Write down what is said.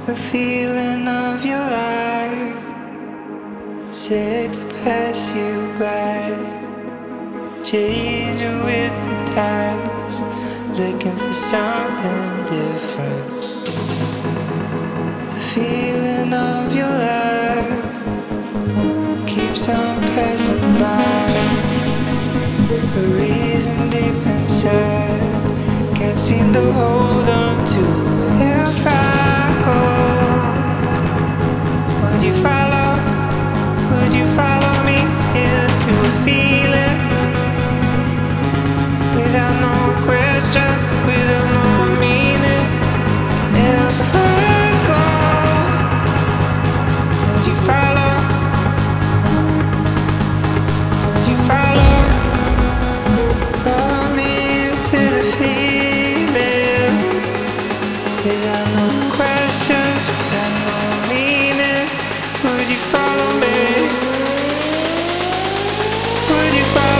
the feeling of your life, said to pass you by, changing with the times, looking for something different. The feeling of your life keeps on passing by, a reason deep inside can't seem to hold on to. If I go, would you follow? Would you follow me into a feeling without no question, without no meaning? If I go, would you follow? Would you follow? Follow me into the feeling without no questions, without no meaning. Would you follow me? Would you follow?